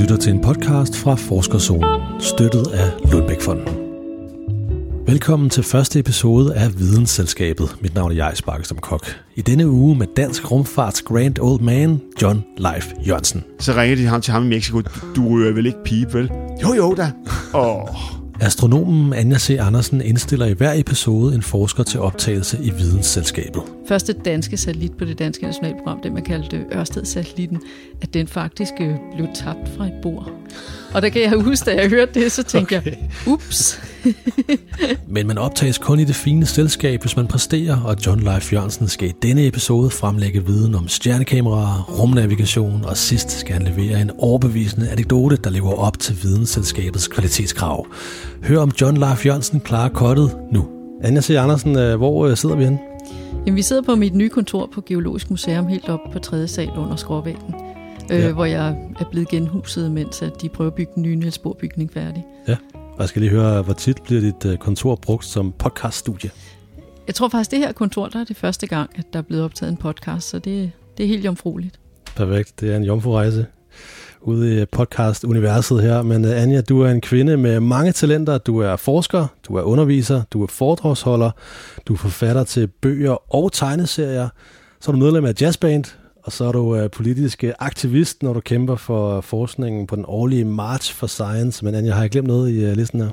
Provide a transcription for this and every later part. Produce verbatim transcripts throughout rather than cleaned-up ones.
lytter til en podcast fra Forskerzonen, støttet af Lundbeck-fonden. Velkommen til første episode af Vidensselskabet. Mit navn er Jais Bakkestam Kok. I denne uge med dansk rumfarts grand old man, John Leif Jørgensen. Så ringer de ham til ham i Mexico. Du rører vel ikke pipe, vel? Jo, jo da. Åh... Astronomen Anja C. Andersen indstiller i hver episode en forsker til optagelse i Vidensselskabet. Første danske satellit på det danske nationalprogram, det man kaldte Ørsted-satellitten, at den faktisk blev tabt fra et bord. Og der kan jeg huske, da jeg hørte det, så tænkte okay. jeg, ups. Men man optages kun i det fine selskab, hvis man præsterer, og John Leif Jørgensen skal i denne episode fremlægge viden om stjernekameraer, rumnavigation, og sidst skal han levere en overbevisende anekdote, der lever op til Vidensselskabets kvalitetskrav. Hør om John Leif Jørgensen klarer kottet nu. Anja C. Andersen, hvor sidder vi henne? Jamen, vi sidder på mit nye kontor på Geologisk Museum, helt oppe på tredje sal under skråvæggen. Ja. Øh, hvor jeg er blevet genhuset, mens at de prøver at bygge den nye Niels Bohr-bygning færdig. Ja, og jeg skal lige høre, hvor tit bliver dit kontor brugt som podcaststudie? Jeg tror faktisk, det her kontor, der er det første gang, at der er blevet optaget en podcast, så det, det er helt jomfrueligt. Perfekt, det er en jomfrurejse ude i podcast-universet her. Men Anja, du er en kvinde med mange talenter. Du er forsker, du er underviser, du er foredragsholder, du er forfatter til bøger og tegneserier. Så er du medlem af jazzband. Og så er du uh, politisk aktivist, når du kæmper for forskningen på den årlige March for Science. Men Anja, har jeg glemt noget i uh, listen her?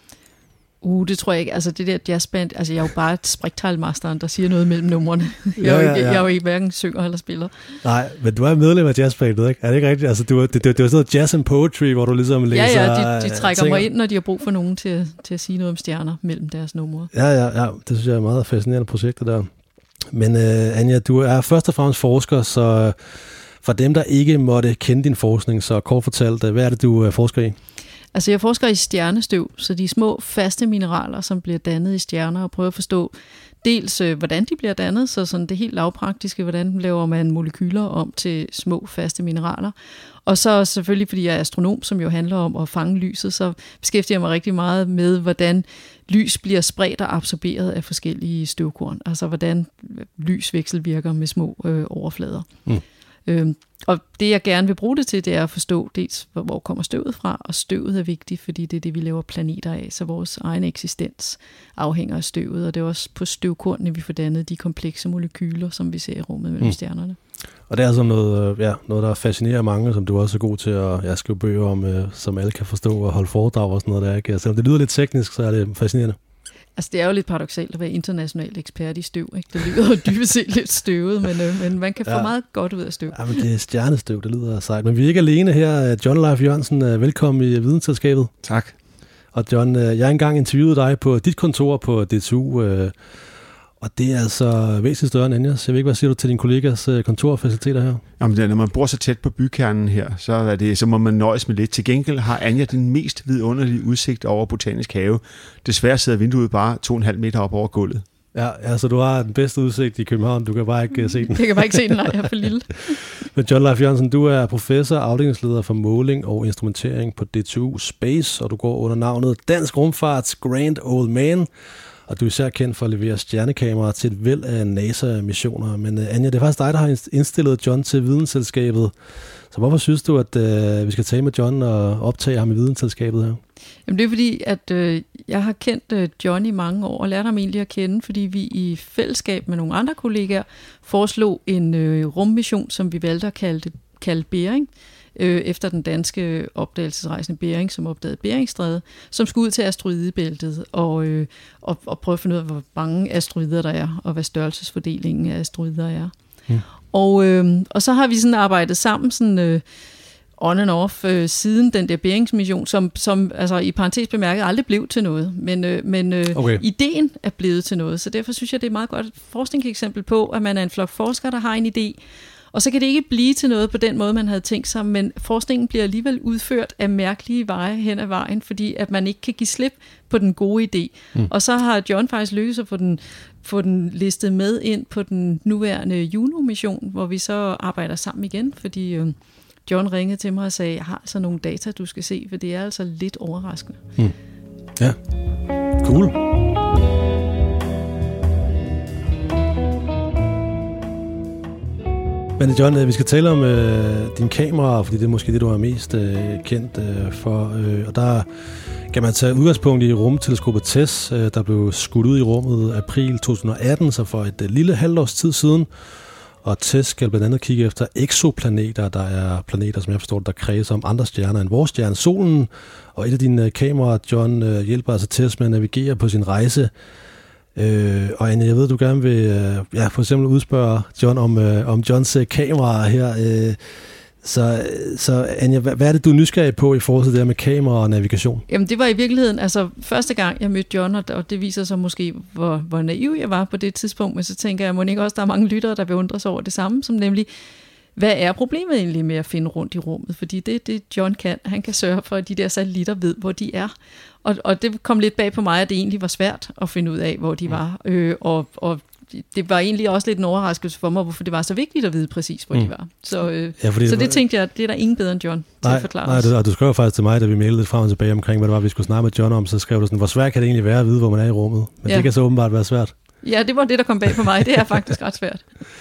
Uh, det tror jeg ikke. Altså det der jazzband, altså jeg er jo bare et sprikteilmasteren, der siger noget mellem numrene. Jeg, ja, ja, ja. Jeg, jeg er jo ikke hverken synger eller spiller. Nej, men du er medlem af jazzbandet, ikke? Er det ikke rigtigt? Altså du, det, det, det var sådan noget jazz and poetry, hvor du ligesom læser... Ja, ja, de, de trækker ting. mig ind, når de har brug for nogen til, til at sige noget om stjerner mellem deres numre. Ja, ja, ja. Det synes jeg er et meget fascinerende projekt, der. Men uh, Anja, du er først og fremmest forsker, så uh, for dem, der ikke måtte kende din forskning, så kort fortalt, uh, hvad er det, du uh, forsker i? Altså jeg forsker i stjernestøv, så de små faste mineraler, som bliver dannet i stjerner, og prøver at forstå dels, uh, hvordan de bliver dannet, så sådan det helt lavpraktiske, hvordan laver man molekyler om til små faste mineraler. Og så selvfølgelig, fordi jeg er astronom, som jo handler om at fange lyset, så beskæftiger jeg mig rigtig meget med, hvordan lys bliver spredt og absorberet af forskellige støvkorn. Altså hvordan lysveksel virker med små øh, overflader. Mm. Øhm, og det jeg gerne vil bruge det til, det er at forstå dels, hvor kommer støvet fra, og støvet er vigtigt, fordi det er det, vi laver planeter af, så vores egen eksistens afhænger af støvet, og det er også på støvkornene, vi får dannet de komplekse molekyler, som vi ser i rummet mellem mm. stjernerne. Og det er altså noget, ja, noget, der fascinerer mange, som du også er god til at ja, skrive bøger om, øh, som alle kan forstå og holde foredrag og sådan noget der, ikke? Selvom det lyder lidt teknisk, så er det fascinerende. Altså det er jo lidt paradoksalt at være international ekspert i støv, ikke? Det lyder jo dybest set lidt støvet, men, øh, men man kan få ja. meget godt ud af støv. Ja, men det er stjernestøv, det lyder sejt. Men vi er ikke alene her. John Leif Jørgensen, velkommen i Vidensselskabet. Tak. Og John, jeg har engang interviewet dig på dit kontor på D T U, øh, og det er altså væsentligt større end Anjas. Jeg ved ikke, hvad siger du til din kollegas kontor og faciliteter her? Jamen, når man bor så tæt på bykernen her, så, er det, så må man nøjes med lidt. Til gengæld har Anja den mest vidunderlige udsigt over Botanisk Have. Desværre sidder vinduet bare to og en halv meter op over gulvet. Ja, altså du har den bedste udsigt i København. Du kan bare ikke se den. Jeg kan bare ikke se den, nej, jeg er for lille. Men John Leif Jørgensen, du er professor og afdelingsleder for måling og instrumentering på D T U Space, og du går under navnet Dansk Rumfarts Grand Old Man. Og du er især kendt for at levere stjernekameraer til et væld af NASA-missioner. Men uh, Anja, det er faktisk dig, der har indstillet John til Vidensselskabet. Så hvorfor synes du, at uh, vi skal tale med John og optage ham i Vidensselskabet her? Jamen det er fordi, at øh, jeg har kendt øh, John i mange år, og lært ham egentlig at kende, fordi vi i fællesskab med nogle andre kollegaer foreslog en øh, rummission, som vi valgte at kalde, det, kalde Bering, øh, efter den danske opdagelsesrejsende Bering, som opdagede Beringstrædet, som skulle ud til asteroidebæltet og, øh, og, og prøve at finde ud af, hvor mange asteroider der er, og hvad størrelsesfordelingen af asteroider er. Hmm. Og, øh, og så har vi sådan arbejdet sammen sådan... Øh, on and off øh, siden den der Beringsmission, som, som altså, i parentes bemærket aldrig blev til noget. Men, øh, men øh, okay. ideen er blevet til noget, så derfor synes jeg, det er et meget godt forskningseksempel på, at man er en flok forskere, der har en idé, og så kan det ikke blive til noget på den måde, man havde tænkt sig, men forskningen bliver alligevel udført af mærkelige veje hen ad vejen, fordi at man ikke kan give slip på den gode idé. Mm. Og så har John faktisk lykkedes at få den, få den listet med ind på den nuværende Juno-mission, hvor vi så arbejder sammen igen, fordi... Øh, John ringede til mig og sagde, jeg har altså nogle data, du skal se, for det er altså lidt overraskende. Hmm. Ja, cool. Men John, vi skal tale om øh, dine kameraer, fordi det er måske det, du er mest øh, kendt øh, for. Øh, og der kan man tage udgangspunkt i rumteleskopet TESS, øh, der blev skudt ud i rummet april to tusind og atten, så for et øh, lille halvt års tid siden. Og TESS skal blandt andet kigge efter eksoplaneter, der er planeter, som jeg forstår, der kredser om andre stjerner end vores stjerne, solen. Og et af dine øh, kameraer, John, øh, hjælper altså TESS med at navigere på sin rejse. Øh, og Anja, jeg ved, du gerne vil øh, ja, for eksempel udspørge John om, øh, om Johns øh, kameraer her. Øh, så, så Anja, hvad, hvad er det, du er nysgerrig på i forhold til det her med kamera og navigation? Jamen det var i virkeligheden, altså første gang jeg mødte John, og det viser sig måske, hvor, hvor naiv jeg var på det tidspunkt, men så tænker jeg, må ikke også, der er mange lyttere, der vil undre sig over det samme, som nemlig, hvad er problemet egentlig med at finde rundt i rummet? Fordi det det John kan, han kan sørge for, at de der satellitter ved, hvor de er. Og, og det kom lidt bag på mig, at det egentlig var svært at finde ud af, hvor de var. Øh, og, og det var egentlig også lidt en overraskelse for mig, hvorfor det var så vigtigt at vide præcis, hvor mm. de var. Så, øh, ja, så det, det tænkte jeg, det er der ingen bedre end John til nej, at forklare nej, os. Nej, du skrev faktisk til mig, da vi mailede lidt frem og tilbage omkring, hvad det var, vi skulle snakke med John om, så skrev du sådan, hvor svært kan det egentlig være at vide, hvor man er i rummet? Men ja. Det kan så åbenbart være svært. Ja, det var det, der kom bag på mig. Det er faktisk ret svært.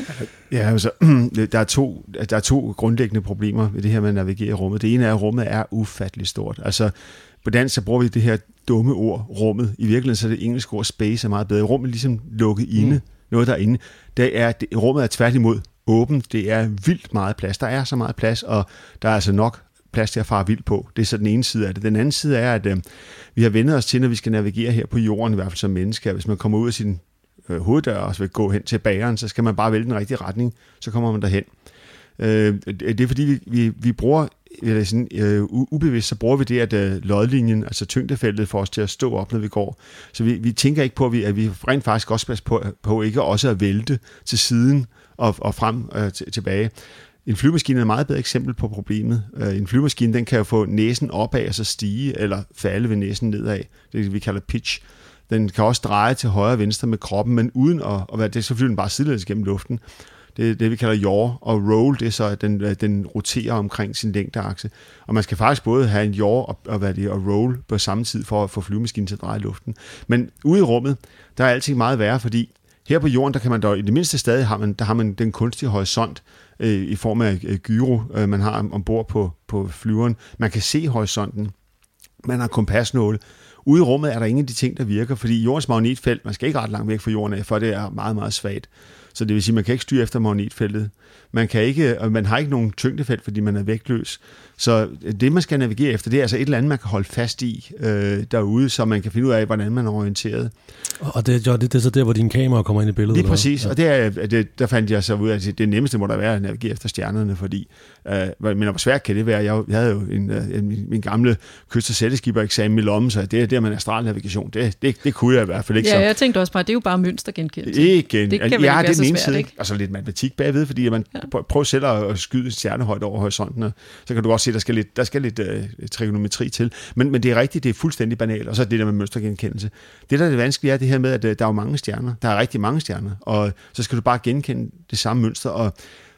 Ja, altså, der er, to, der er to grundlæggende problemer ved det her med at navigere i rummet. Det ene er, at rummet er ufatteligt stort. Altså, på dansk så bruger vi det her dumme ord, rummet. I virkeligheden så er det engelske ord space er meget bedre. Rummet er ligesom lukket inde, mm. noget derinde. Det er, det, rummet er tværtimod åbent. Det er vildt meget plads. Der er så meget plads, og der er altså nok plads til at fare vildt på. Det er så den ene side af det. Den anden side er, at øh, vi har vendt os til, når vi skal navigere her på jorden, i hvert fald som mennesker. Hvis man kommer ud af sin øh, hoveddør og vil gå hen til bageren, så skal man bare vælge den rigtige retning, så kommer man derhen. Øh, det er fordi, vi, vi, vi bruger eller sådan, øh, ubevidst, så bruger vi det, at øh, lodlinjen, altså tyngdefeltet, får os til at stå op, når vi går. Så vi, vi tænker ikke på, at vi, at vi rent faktisk også passer på, på ikke også at vælte til siden og, og frem øh, t- tilbage. En flyvemaskine er et meget bedre eksempel på problemet. Øh, en flyvemaskine, den kan jo få næsen opad og så stige, eller falde ved næsen nedad. Det vi kalder pitch. Den kan også dreje til højre og venstre med kroppen, men uden at, at være det, så flyver den bare sidelæns gennem luften. Det er det, vi kalder yaw, og roll, det er så, at den, den roterer omkring sin længdeakse. Og man skal faktisk både have en yaw og, og, hvad det, og roll på samme tid for at få flyvemaskinen til at dreje i luften. Men ude i rummet, der er alting meget værre, fordi her på jorden, der kan man dog, i det mindste stadig har man, der har man den kunstige horisont øh, i form af øh, gyro, øh, man har ombord på, på flyveren. Man kan se horisonten. Man har kompasnåle. Ude i rummet er der ingen af de ting, der virker, fordi jordens magnetfelt, man skal ikke ret langt væk fra jorden af, for det er meget, meget svagt. Så det vil sige, at man kan ikke styre efter magnetfeltet. Man kan ikke, og man har ikke nogen tyngdefelt, fordi man er vægtløs. Så det, man skal navigere efter, det er altså et eller andet, man kan holde fast i øh, derude, så man kan finde ud af, hvordan man er orienteret. Og det, det, det er så der, hvor dine kameraer kommer ind i billedet? Lige præcis, ja. Og det er, det, der fandt jeg så ud af, at det nemmeste må der være at navigere efter stjernerne, fordi, øh, men hvor svært kan det være? Jeg, jeg havde jo en, en, min, min gamle kyst- og sætteskipper-eksamen i lommen, så det er der, man er astralnavigation. Det, det, det kunne jeg i hvert fald ikke. Ja, så. Jeg tænkte også bare, det er jo bare mønstergenkendelse. Ikke, det kan ja, vel ikke være så svært, side, ikke? Og så lidt matematik bagved, fordi man ja. prøver selv at skyde stjernehøjde over horisonten, så kan du også se, der skal lidt, der skal lidt uh, trigonometri til. Men, men det er rigtigt, det er fuldstændig banalt. Og så det der med mønstergenkendelse. Det, der er det vanskelige, er det her med, at uh, der er jo mange stjerner. Der er rigtig mange stjerner, og så skal du bare genkende det samme mønster, og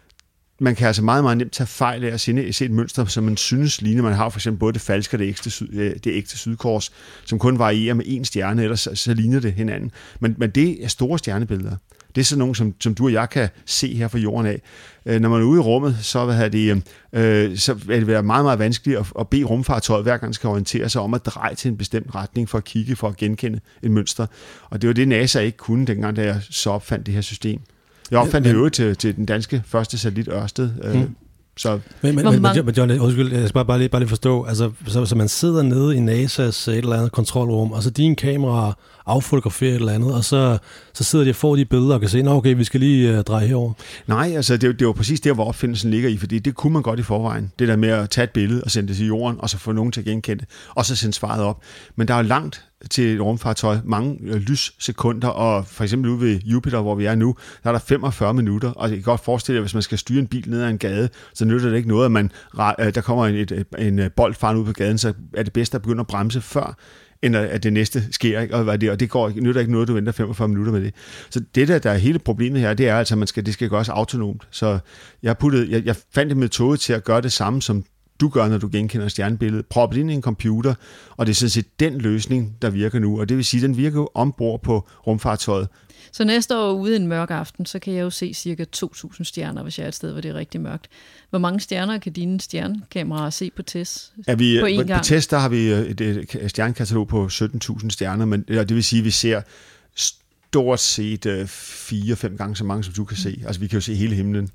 man kan altså meget, meget nemt tage fejl af at se, se et mønster, som man synes ligner. Man har for eksempel både det falske og det ægte, syd, det ægte sydkors, som kun varierer med én stjerne, ellers så, så ligner det hinanden. Men, men det er store stjernebilleder. Det er sådan nogle, som, som du og jeg kan se her fra jorden af. Øh, når man er ude i rummet, så, hvad det, øh, så vil det være meget, meget vanskeligt at, at bede rumfartøjet, hver gang skal orientere sig om at dreje til en bestemt retning for at kigge, for at genkende et mønster. Og det var det, NASA ikke kunne, dengang da jeg så opfandt det her system. Jeg opfandt det jo til, til den danske første satellit Ørsted. Øh, mm. Så. Men, men, men, men John, undskyld, jeg skal bare, bare, lige, bare lige forstå, altså, så, så man sidder nede i NASA's et eller andet kontrolrum, og så dine kameraer affotograferer et eller andet, og så, så sidder de og får de billeder og kan se, nå okay, vi skal lige uh, dreje herover. Nej, altså det, det var præcis der, hvor opfindelsen ligger i, fordi det kunne man godt i forvejen. Det der med at tage et billede og sende det til jorden, og så få nogen til at genkende det, og så sende svaret op. Men der er jo langt til et rumfartøj, mange øh, lyssekunder, og for eksempel ude ved Jupiter, hvor vi er nu, der er der femogfyrre minutter, og jeg kan godt forestille jer, hvis man skal styre en bil ned ad en gade, så nytter det ikke noget, at man, øh, der kommer en, et, en bold farende ud på gaden, så er det bedst at begynde at bremse før, end at det næste sker, ikke? Og det, og det går, nytter ikke noget, du venter femogfyrre minutter med det. Så det der, der er hele problemet her, det er altså, at man skal, det skal gøres autonomt. Så jeg, puttede, jeg, jeg fandt en metode til at gøre det samme, som du gør, når du genkender stjernebilledet, proppet ind i en computer, og det er sådan set den løsning, der virker nu. Og det vil sige, den virker jo ombord på rumfartøjet. Så næste år ude en mørk aften, så kan jeg jo se cirka to tusind stjerner, hvis jeg er et sted, hvor det er rigtig mørkt. Hvor mange stjerner kan dine stjernekameraer se på test er vi, på en på, gang? På test, der har vi et, et stjernekatalog på sytten tusind stjerner, men det vil sige, at vi ser stort set fire-fem gange så mange, som du kan se. Altså, vi kan jo se hele himlen.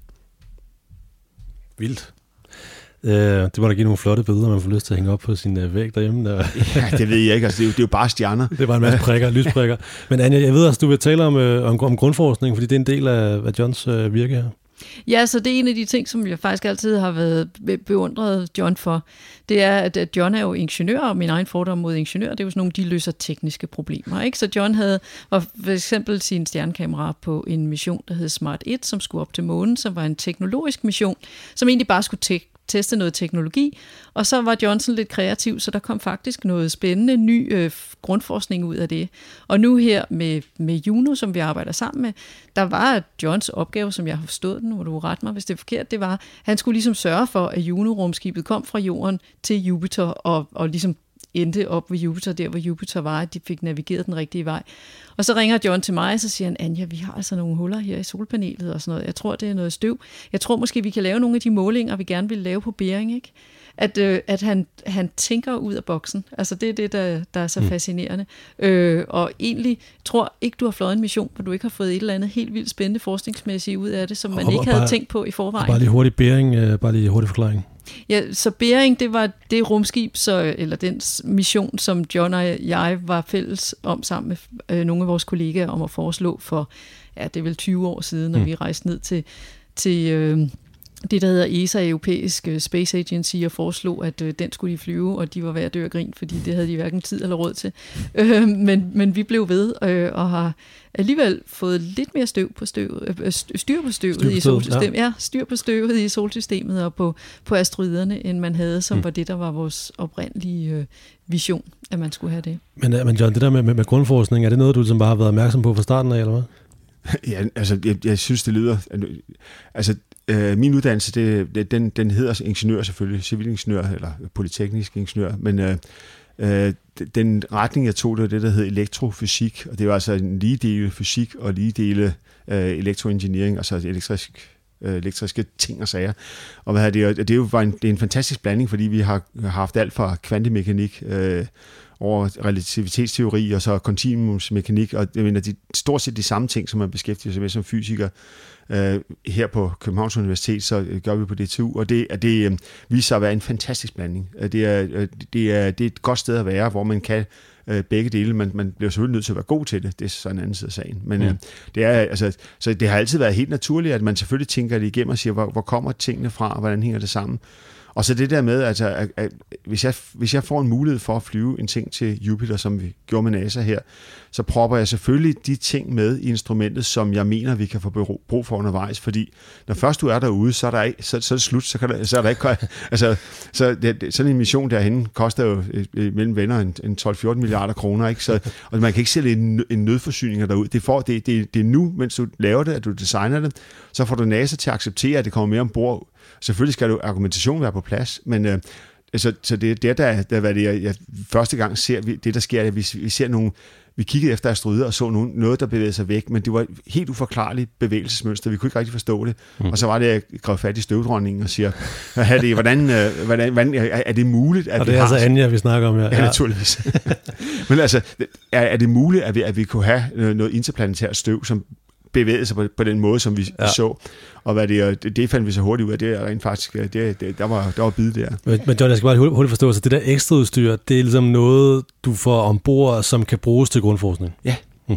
Vildt. Øh, det må da give nogle flotte billeder, man får lyst til at hænge op på sin øh, væg derhjemme. Der. Ja, det ved jeg ikke. Altså, det, er jo, det er jo bare stjerner. Det er bare en masse prikker, lysprikker. Men Anja, jeg ved også, du vil tale om, øh, om, om grundforskning, fordi det er en del af, af Johns øh, virke her. Ja, så det er en af de ting, som jeg faktisk altid har været beundret John for. Det er, at John er jo ingeniør, og min egen fordom mod ingeniør, det er jo sådan nogle, de løser tekniske problemer. Ikke? Så John havde var for eksempel sin stjernekamera på en mission, der hed Smart et, som skulle op til månen, som var en teknologisk mission, som egentlig bare skulle te- teste noget teknologi. Og så var Johnson lidt kreativ, så der kom faktisk noget spændende, ny øh, grundforskning ud af det. Og nu her med, med Juno, som vi arbejder sammen med, der var Johns opgave, som jeg har forstået den, nu må du rette mig, hvis det er forkert, det var, han skulle ligesom sørge for, at Juno-rumskibet kom fra jorden til Jupiter, og, og ligesom endte op ved Jupiter, der hvor Jupiter var, at de fik navigeret den rigtige vej. Og så ringer John til mig, og så siger han, Anja, vi har altså nogle huller her i solpanelet og sådan noget. Jeg tror, det er noget støv. Jeg tror måske, vi kan lave nogle af de målinger, vi gerne vil lave på Bering, ikke? At, øh, at han, han tænker ud af boksen. Altså det er det, der, der er så mm. fascinerende. Øh, og egentlig tror ikke, du har fløjet en mission, hvor du ikke har fået et eller andet helt vildt spændende forskningsmæssigt ud af det, som man og, ikke og havde bare, tænkt på i forvejen. Bare lige hurtig Bering, øh, bare lige hurtig forklaring. Ja, så Bering, det var det rumskib, så, eller den mission, som John og jeg var fælles om sammen med øh, nogle af vores kollegaer om at foreslå for, ja, det er vel tyve år siden, når mm. vi rejste ned til, til øh, det, der hedder E S A, Europæisk Space Agency, og foreslog, at øh, den skulle de flyve, og de var ved at dø af grin, fordi det havde de hverken tid eller råd til. Øh, men, men vi blev ved, øh, og har alligevel fået lidt mere støv på støvet, øh, styr på støvet styr på i solsystemet. Ja. ja, styr på støvet i solsystemet og på, på asteroiderne, end man havde, som mm. var det, der var vores oprindelige øh, vision, at man skulle have det. Men, men John, det der med, med, med grundforskning, er det noget, du ligesom bare har været opmærksom på fra starten af, eller hvad? Ja, altså, jeg, jeg synes, det lyder... Altså, øh, min uddannelse, det, den, den hedder ingeniør selvfølgelig, civilingeniør eller polyteknisk ingeniør, men øh, øh, den retning, jeg tog, det var det, der hed elektrofysik, og det var altså en lige dele fysik og lige dele øh, elektroengineering, altså elektrisk, øh, elektriske ting og sager. Og hvad det, det, det var en, det er en fantastisk blanding, fordi vi har, har haft alt fra kvantemekanik, øh, over relativitetsteori og så kontinuumsmekanik, og jeg mener, det er stort set de samme ting, som man beskæftiger sig med som fysiker. Uh, her på Københavns Universitet, så uh, gør vi på D T U, og det, uh, det uh, viser sig at være en fantastisk blanding. Uh, det, er, uh, det, er, det er et godt sted at være, hvor man kan uh, begge dele. Man, man bliver selvfølgelig nødt til at være god til det. Det er så en anden side af sagen. Men mm. uh, det er, altså, så det har altid været helt naturligt, at man selvfølgelig tænker det igennem og siger, hvor, hvor kommer tingene fra, og hvordan hænger det sammen? Og så det der med, altså, at, at hvis, jeg, hvis jeg får en mulighed for at flyve en ting til Jupiter, som vi gjorde med NASA her, så propper jeg selvfølgelig de ting med i instrumentet, som jeg mener, vi kan få brug for undervejs, fordi når først du er derude, så er, der ikke, så, så er det slut, så, kan der, så er der ikke... Altså, så det, sådan en mission derhen koster jo mellem venner en, en tolv til fjorten milliarder kroner, ikke? Så, og man kan ikke sælge en, en nødforsyning derude. Det er, for, det, det, det er nu, mens du laver det, at du designer det, så får du NASA til at acceptere, at det kommer mere ombord. Selvfølgelig skal du argumentation være på plads, men øh, så, så det er det, der, der hvad det er, jeg første gang ser, vi, det der sker, at vi, vi ser nogle, vi kiggede efter asteroider og så nogen, noget, der bevægede sig væk, men det var helt uforklarligt bevægelsesmønster, vi kunne ikke rigtig forstå det, mm. og så var det, at jeg greb fat i støvdronningen og siger, er det, hvordan, øh, hvordan, hvordan, er det muligt, at og det vi er har... altså Anja, vi snakker om, ja. Ja, naturligvis. Men altså, er, er det muligt, at vi, at vi kunne have noget interplanetært støv, som bevægede sig på, på den måde, som vi ja. så. Og hvad det, det, det fandt vi så hurtigt ud af. Det er rent faktisk, det, det, der var, der var bid der. Men, men John, jeg skal bare hurtigt, hurtigt forstå, så det der ekstra udstyr, det er ligesom noget, du får ombord, som kan bruges til grundforskning? Ja. Hmm.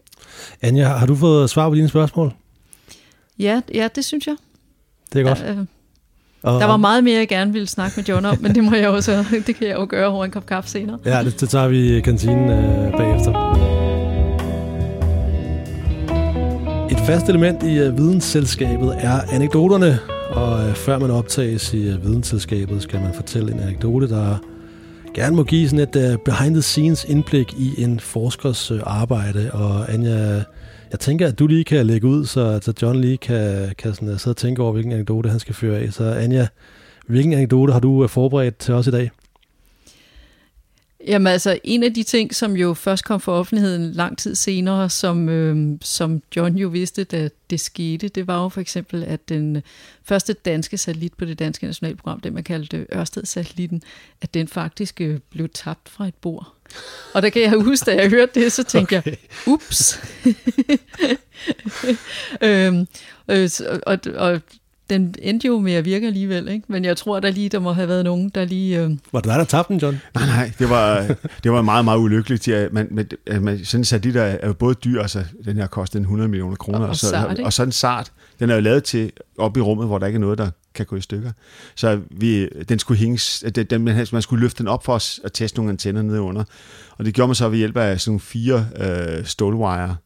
Anja, har du fået svar på dine spørgsmål? Ja, ja, det synes jeg. Det er godt. Ja, øh, og, der var meget mere, jeg gerne ville snakke med John om, men det må jeg også, det kan jeg jo gøre over en kop kaffe senere. Ja, det, det tager vi i kantinen øh, bagefter. Et fast element i uh, vidensselskabet er anekdoterne, og uh, før man optages i uh, vidensselskabet, skal man fortælle en anekdote, der gerne må give sådan et uh, behind-the-scenes indblik i en forskers uh, arbejde. Og Anja, jeg tænker, at du lige kan lægge ud, så, så John lige kan, kan sådan, uh, sidde og tænke over, hvilken anekdote han skal føre af. Så Anja, Hvilken anekdote har du forberedt til os i dag? Jamen altså, en af de ting, som jo først kom for offentligheden lang tid senere, som, øh, som John jo vidste, da det skete, det var jo for eksempel, at den første danske satellit på det danske nationalprogram, det man kaldte Ørsted-satellitten, at den faktisk øh, blev tabt fra et bord. Og der kan jeg huske, da jeg hørte det, så tænkte okay. jeg, ups. øhm, øh, og, og den endte jo med at virke alligevel, ikke? Men jeg tror, der lige der må have været nogen, der lige... Øh... Var det dig, der tabte den, John? Nej, nej, det var, det var meget, meget ulykkeligt. Ja, man, man, man, sådan en satellit er jo både dyr, altså den her kostede hundrede millioner kroner, og, og, så, sart, og sådan en sart, den er jo lavet til op i rummet, hvor der ikke er noget, der kan gå i stykker. Så vi, den skulle hænges, den, man skulle løfte den op for os at teste nogle antenner nede under. Og det gjorde man så ved hjælp af sådan nogle fire øh, stålwire.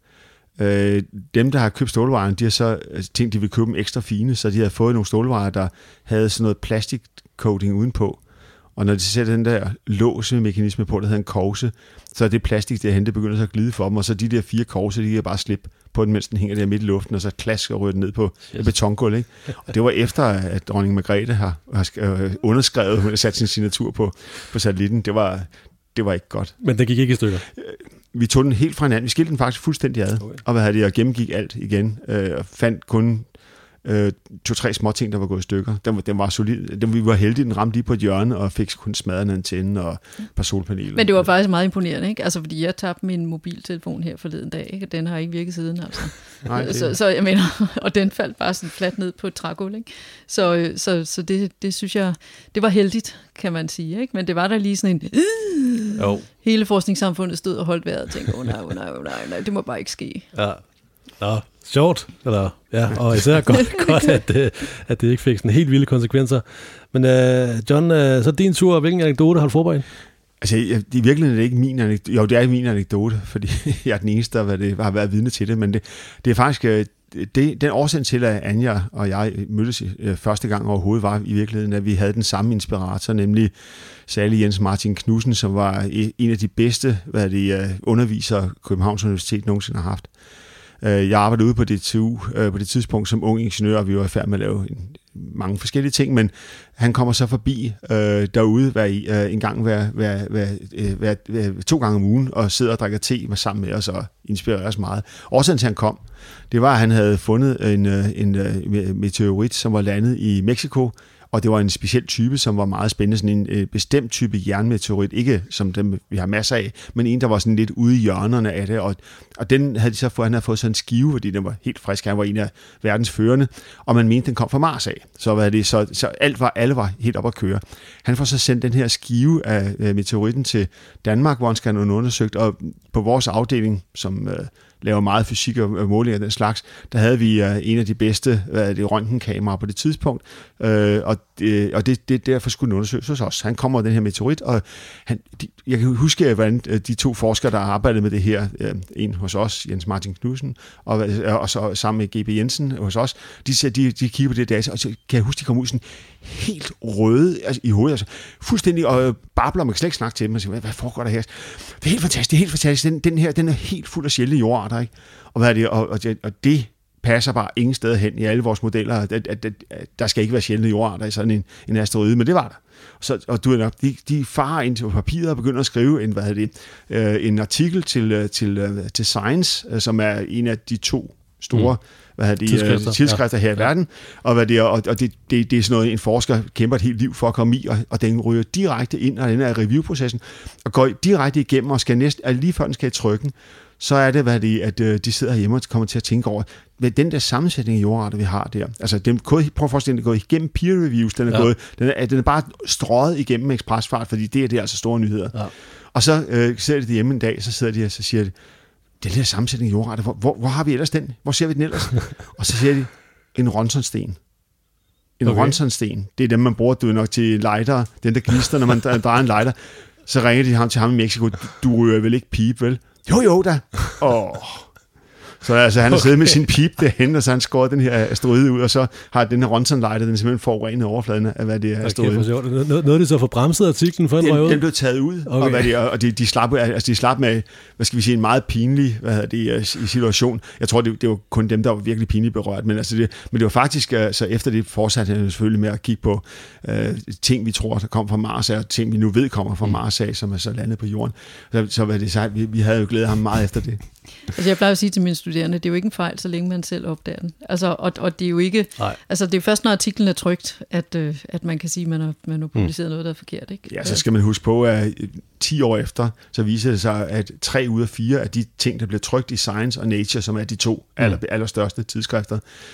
Øh, dem, der har købt stålwire, de har så tænkt, de ville købe dem ekstra fine, så de havde fået nogle stålwire, der havde sådan noget plastikcoating udenpå. Og når de sætter den der låsemekanisme på, der hedder en kovse, så er det plastik, der hente begynder så at glide for dem, og så de der fire kovse, de kan bare slippe på den, mens den hænger der midt i luften, og så klasker og ryger den ned på yes. betongulv, ikke? Og det var efter, at dronning Margrethe har, har underskrevet, hun har sat sin signatur på, på satellitten. Det var, det var ikke godt. Men den gik ikke i stykker? Vi tog den helt fra hinanden. Vi skilte den faktisk fuldstændig ad, okay. og hvad havde det, og gennemgik alt igen, øh, og fandt kun øh, to-tre små ting, der var gået i stykker. Den, den var solid. Den, vi var heldige, den ramte lige på et hjørne, og fik kun smadret en antenne og et par solpaneler. Men det var faktisk meget imponerende, ikke? Altså, fordi jeg tabte min mobiltelefon her forleden dag, ikke? Og den har ikke virket siden, altså. Nej, det... så, så jeg mener, og den faldt bare sådan fladt ned på et trægulv, ikke? Så, så, så det, det synes jeg, det var heldigt, kan man sige, ikke? Men det var der lige sådan en... Oh. Hele forskningssamfundet stod og holdt vejret og tænkte, åh oh, nej, oh, nej, oh, nej, nej, det må bare ikke ske. Ja, nå, sjovt, eller, ja, og især godt, godt at, det, at det ikke fik sådan helt vilde konsekvenser. Men uh, John, uh, så din tur, hvilken anekdote har du forberedt? Altså, jeg, i virkeligheden er det ikke min anekdote. Jo, det er min anekdote, fordi jeg er den eneste, der det, har været vidne til det, men det, det er faktisk... Det, den årsag til, at Anja og jeg mødtes øh, første gang overhovedet, var i virkeligheden, at vi havde den samme inspirator, nemlig særlig Jens Martin Knudsen, som var en af de bedste hvad det, øh, undervisere, Københavns Universitet nogensinde har haft. Øh, jeg arbejdede ude på D T U øh, på det tidspunkt som ung ingeniør, og vi var i færd med at lave en, mange forskellige ting, men han kommer så forbi øh, derude hver, øh, en gang hver, hver, hver, hver, hver, to gange om ugen, og sidder og drikker te med sammen med os og inspirerer os meget. Årsagen til, han kom, det var, at han havde fundet en, en, en meteorit, som var landet i Mexico, og det var en speciel type, som var meget spændende, sådan en øh, bestemt type jernmeteorit, ikke som dem, vi har masser af, men en, der var sådan lidt ude i hjørnerne af det, og, og den havde de så fået, han havde fået sådan en skive, fordi den var helt frisk, han var en af verdens førende, og man mente, den kom fra Mars af, så, var det, så, så alt var, alle var helt op at køre. Han får så sendt den her skive af øh, meteoritten til Danmark, hvor han skal have undersøgt, og på vores afdeling, som... Øh, laver meget fysik og måling af den slags, der havde vi uh, en af de bedste uh, det røntgenkameraer på det tidspunkt, uh, og, det, og det, det derfor skulle den undersøges hos os. Han kommer med den her meteorit, og han, de, jeg kan huske, hvordan de to forskere, der har arbejdet med det her, uh, en hos os, Jens Martin Knudsen, og, og så sammen med G B Jensen hos os, de, de, de kigger på det data, og så kan jeg huske, de kommer ud sådan helt røde altså, i hovedet, altså fuldstændig, og babler, man kan slet ikke snakke til dem, og siger, hvad, hvad foregår der her? Det er helt fantastisk, det er helt fantastisk, den, den her, den er helt fuld af sjældne jordarter, ikke? Og, hvad er det? Og, og, det, og det passer bare ingen steder hen i alle vores modeller, at, at, at, at der skal ikke være sjældne jordarter i sådan en, en asteroide, men det var der. Så, og du nok, de, de farer ind til papiret og begynder at skrive en, hvad er det, øh, en artikel til, til, til Science, som er en af de to store mm. hvad de, tidsskrifter, tidsskrifter her ja. i verden, og, hvad det, og, og det, det, det er sådan noget, en forsker kæmper et helt liv for at komme i, og, og den ryger direkte ind, og den er reviewprocessen, og går direkte igennem, og skal næsten, lige før den skal i trykken, så er det, hvad det, at de sidder hjemme og kommer til at tænke over, hvad den der sammensætning af jordarter, vi har der, altså den, prøv at forestille dig, den er gået igennem peer reviews, den er, ja. gået, den er, den er bare strøget igennem med ekspresfart, fordi det er, det er altså store nyheder. Ja. Og så øh, sidder de hjemme en dag, så sidder de og så siger de, den der sammensætning af jordarter, hvor, hvor, hvor har vi ellers den? Hvor ser vi den ellers? Og så siger de, en Ronsonsten. En okay. Ronsonsten, det er dem, man bruger, du er nok til lighter, den der gnister, når man drejer en lighter. Så ringer de ham til ham i Mexico, du ryger vel ikke pipe, vel? Jo, jo da. Åh. Så altså, han har okay. siddet med sin pip derhen, og så har han skåret den her asteroide ud, og så har den her Ronson-lighter, den simpelthen forurenet overfladen af, hvad det er asteroide. Okay, noget, noget de så får bremset artiklen for en den, røvet? Den blev taget ud, okay. og, hvad det, og de, de, slap, altså, de slap med, hvad skal vi sige, en meget pinlig hvad hedder det, situation. Jeg tror, det, det var kun dem, der var virkelig pinligt berørt, men, altså det, men det var faktisk, så efter det fortsatte han selvfølgelig med at kigge på øh, ting, vi tror, der kom fra Mars, og ting, vi nu ved kommer fra Mars af, som er så landet på jorden. Så, så var det sagt, vi, vi havde jo glædet ham meget efter det. Altså jeg plejer at sige til mine studerende, det er jo ikke en fejl, så længe man selv opdager den. Altså, og, og det er jo ikke, Nej. altså det er først, når artiklen er trykt, at, øh, at man kan sige, at man har, man har publiceret mm. noget, der er forkert. Ikke? Ja, så skal man huske på, at ti år efter, så viser det sig, at tre ud af fire af de ting, der bliver trykt i Science og Nature, som er de to mm. aller, allerstørste tidsskrifter,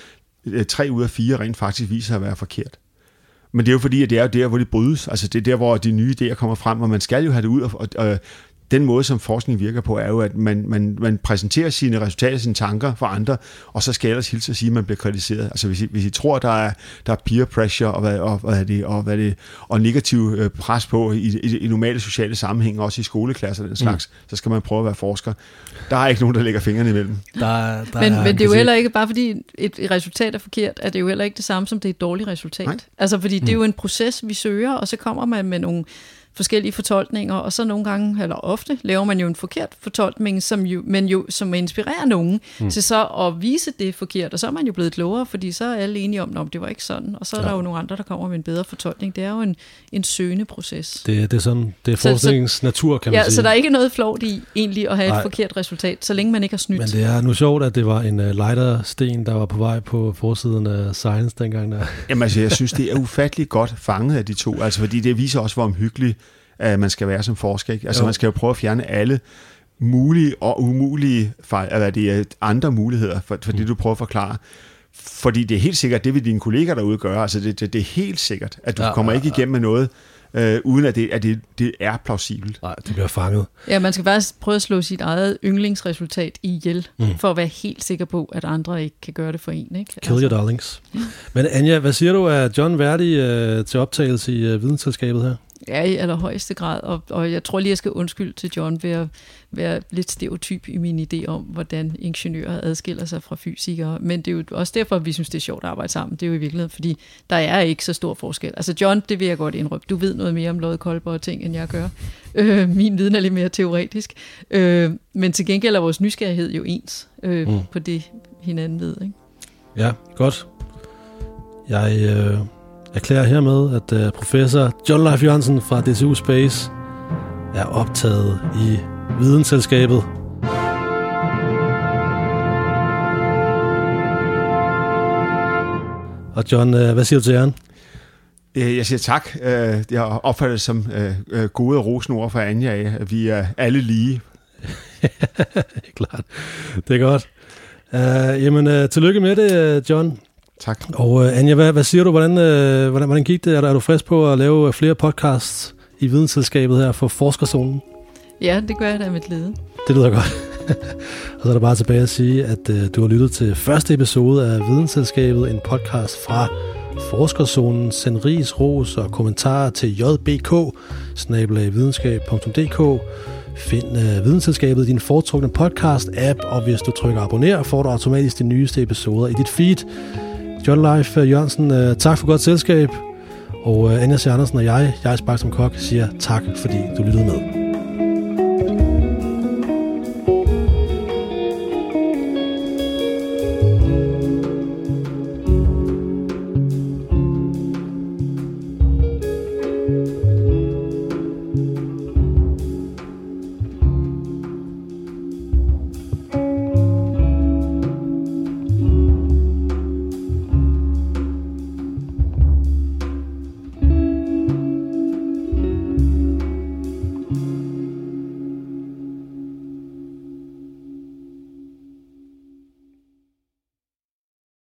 tre ud af fire rent faktisk viser sig at være forkert. Men det er jo fordi, at det er der, hvor det brydes. Altså det er der, hvor de nye idéer kommer frem, og man skal jo have det ud, og, og, og den måde, som forskning virker på, er jo, at man, man, man præsenterer sine resultater, sine tanker for andre, og så skal ellers hilse at sige, at man bliver kritiseret. Altså hvis I, hvis I tror, der er, der er peer pressure og, hvad, og, hvad er det, og, hvad er det, og negativ pres på i, i, i normale sociale sammenhæng, også i skoleklasser og den slags, mm. så skal man prøve at være forsker. Der er ikke nogen, der lægger fingrene imellem. Der, der men er, men det er jo heller ikke, bare fordi et resultat er forkert, er det jo heller ikke det samme, som det er et dårligt resultat. Nej. Altså fordi det er jo en proces, vi søger, og så kommer man med nogle forskellige fortolkninger, og så nogle gange, eller ofte, laver man jo en forkert fortolkning, som jo, men jo, som inspirerer nogen mm. til så at vise det forkert, og så er man jo blevet klogere, fordi så er alle enige om, at det var ikke sådan, og så er ja. der jo nogle andre, der kommer med en bedre fortolkning. Det er jo en, en søgende proces. Det, det er sådan, det er forskningens så, så, natur, kan man ja, sige. Så der er ikke noget flovt i egentlig at have Nej. et forkert resultat, så længe man ikke har snydt. Men det er nu sjovt, at det var en uh, lightersten, der var på vej på forsiden af Science dengang. Der. Jamen altså, jeg synes, det er ufatteligt godt fanget af de to, altså fordi det viser også, hvor omhyggeligt at man skal være som forsker. Ikke? Altså jo. Man skal jo prøve at fjerne alle mulige og umulige fejl, eller det er andre muligheder for, for mm. det, du prøver at forklare. Fordi det er helt sikkert, det vil dine kolleger derude gøre. Altså det, det, det er helt sikkert, at du ja, kommer ja, ikke igennem med noget, øh, uden at, det, at det, det er plausibelt. Nej, det bliver fanget. Ja, man skal faktisk prøve at slå sit eget yndlingsresultat ihjel, mm. for at være helt sikker på, at andre ikke kan gøre det for en. Ikke? Kill altså. Your darlings. Ja. Men Anja, hvad siger du, er John værdig øh, til optagelse i øh, videnselskabet her? Ja, i allerhøjeste grad, og, og jeg tror lige, jeg skal undskylde til John ved at være lidt stereotyp i min idé om, hvordan ingeniører adskiller sig fra fysikere, men det er jo også derfor, vi synes, det er sjovt at arbejde sammen. Det er jo i virkeligheden, fordi der er ikke så stor forskel. Altså John, det vil jeg godt indrømme, du ved noget mere om loddekolber og ting, end jeg gør. Øh, min viden er lidt mere teoretisk, øh, men til gengæld er vores nysgerrighed jo ens øh, mm. på det, hinanden ved. Ikke? Ja, godt. Jeg... Øh Jeg erklærer hermed, at uh, professor John Leif Jørgensen fra D T U Space er optaget i Videnselskabet. Og John, uh, hvad siger du til æren? Jeg siger tak. Jeg opfatter det som gode og rosende ord fra Anja af, at vi er alle lige. Klart. Det er godt. Uh, jamen, uh, tillykke med det, John. Tak. Og uh, Anja, hvad, hvad siger du? Hvordan, uh, hvordan, hvordan gik det? Er du, er du frisk på at lave flere podcasts i Videnselskabet her for Forskerzonen? Ja, det gør jeg da med glæde. Det lyder godt. Og så er der bare tilbage at sige, at uh, du har lyttet til første episode af Videnselskabet, en podcast fra Forskerzonen. Send ris, ros og kommentarer til j b k bindestreg videnskab punktum d k. Find uh, Videnselskabet i din foretrukne podcast-app, og hvis du trykker abonner, får du automatisk de nyeste episoder i dit feed. John Leif Jørgensen, uh, tak for godt selskab, og uh, Anja C. Andersen og jeg, jeg er Spark som Kok, siger tak, fordi du lyttede med.